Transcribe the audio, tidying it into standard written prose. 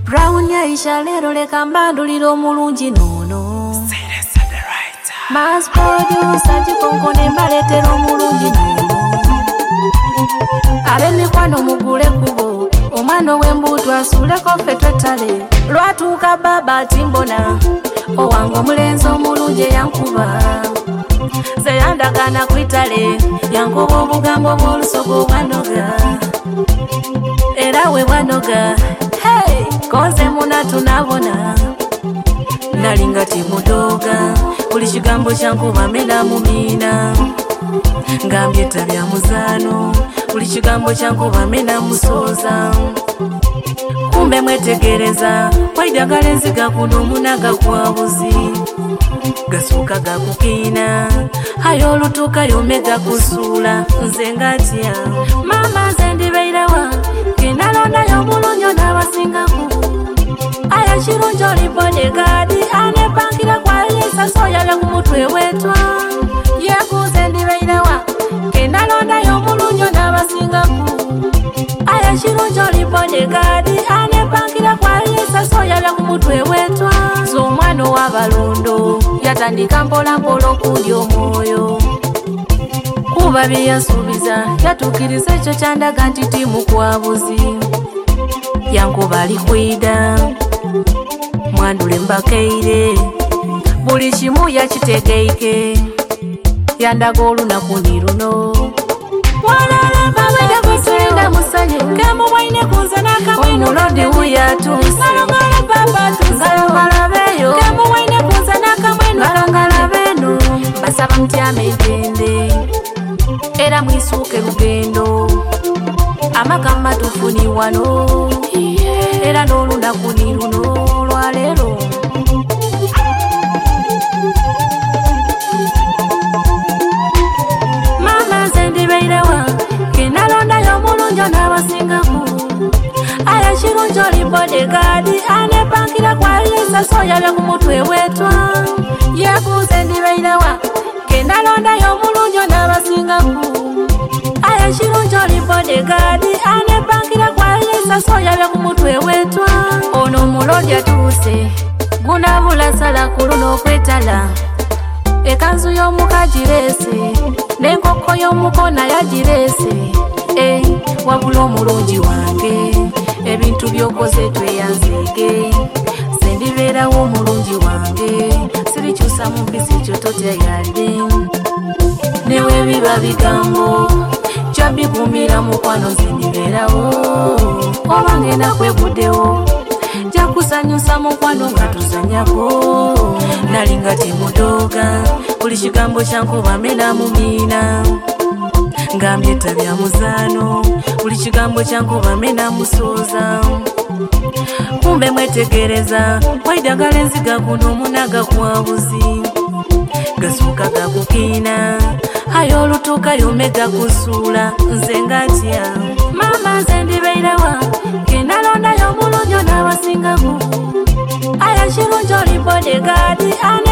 Brown yaisha lero leka mbandulira omulungi nono Mass producer jikonkone mbaletera omulungi nono Ab'emikwano mugule kubo omwana w'embuto asuleko ffe twetale lwatuuka baba timbona owange omulenzi omulungi yankuba ze yandagana kwitale yankuba obugambo bw'olusogo bwanoga era we bwanoga hey konze munatu nabona nalinga timudoga buli kigambo kyankuba mena mumina ngambye tabya muzano buli kigambo kyankuba mena musoza kumbe mwetegereza waidagala enziga kuno munaga kwabuzi gasuka gakukina hayo olutuka lyomega kusula nze ngatya mama nze ndibeirawa kinalonda y'omulungi n'abasingaku aya kirungi oli bodyguard anepankira kwalisa soyabya ku mutwe wetwa yekuze ndibeirawa kinalonda y'omulungi n'abasingaku aya kirungi oli bodyguard anepankira kwalisa soyabya ku mutwe wetwa z'omwana ow'abalondo yatandika mpola mpola okundi omwoyo kuba bye yasuubiza yatuukiriza ekyo kyandaga nti timukwabuzi yankuba alikwida mwandule mbakeire buli kimu yakitegeike yandaga olunaku ndi luno walalabawedakusinda musanye kemuwaine kunze nakamwino omulodi wuyatuuse ngalongalabeyo kemuwaine kunze nakamwino ngalongalabeno basaba mutyame entende era mwisuuke lugendo amaka matuufu ni wano era n'olunaku ni luno lwaleero mama nze ndibeirawa kinalondayo omulungi n'abasingaku aya kirungi oli bodyguard anepankira kwalisa soyabya ku mutwe wetwa yekuze ndibeirawa kinalondayo omulungi n'abasingaku aya kirungi oli bodyguard anepankira kwalisa soyabya ku mutwe wetwa ono omulodi atuuse gunabula sala ku luno okwetala ekanzu y'omuka gireese n'enkoko y'omukona yagireese wabula omulungi wange ebintu by'okoze tweyanzeege sendibeerawo omulungi wange sirikyusa mu mpisi kyo totyayadde newe biba bigambo kyabigumira mukwano zindibeerawo oba ngenda kweguddewo jakusanyusa mukwano nga tuzanyako nalinga timudoga buli kigambo kyankuba mena mumina ngambye tabya muzano buli kigambo kyankuba mena musoza kumbe mwetegereza waidagala enziga kuno omunaga kwabuzi gasuka gakukina hayo olutuka lyomega kusula nze ngatya mama nze ndibeirawa kinalondayo omulungi n'abasingaku aya kirungi oli bodyguard